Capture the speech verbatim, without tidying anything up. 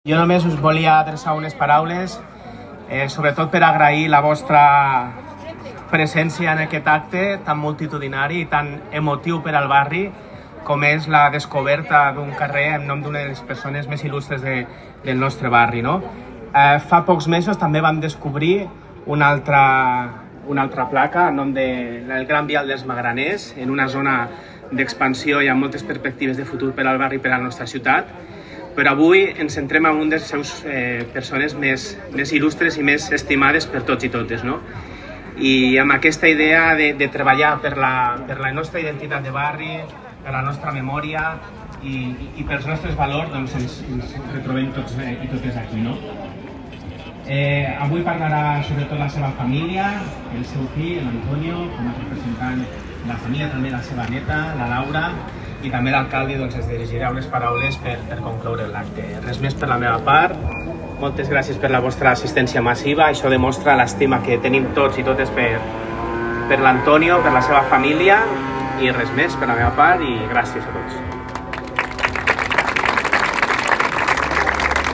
Jo només us volia adreçar unes paraules, eh, sobretot per agrair la vostra presència en aquest acte tan multitudinari i tan emotiu per al barri com és la descoberta d'un carrer en nom d'una de les persones més il·lustres de, del nostre barri. No? Eh, fa pocs mesos també vam descobrir una altra, una altra placa en nom del de, Gran Vial dels Magraners, en una zona d'expansió i amb moltes perspectives de futur per al barri i per a la nostra ciutat. Però avui ens centrem en una de les seves eh, persones més, més il·lustres i més estimades per tots i totes. No? I amb aquesta idea de, de treballar per la, per la nostra identitat de barri, per la nostra memòria i, i, i pels nostres valors, doncs ens, ens retrobem tots eh, i totes aquí. No? Eh, avui parlarà sobretot la seva família, el seu fill, l'Antonio, com a representant de la família, també la seva neta, la Laura, i també l'alcalde doncs, es dirigirà unes paraules per, per concloure l'acte. Res més per la meva part. Moltes gràcies per la vostra assistència massiva. Això demostra l'estima que tenim tots i totes per, per l'Antonio, per la seva família, i res més per la meva part, i gràcies a tots.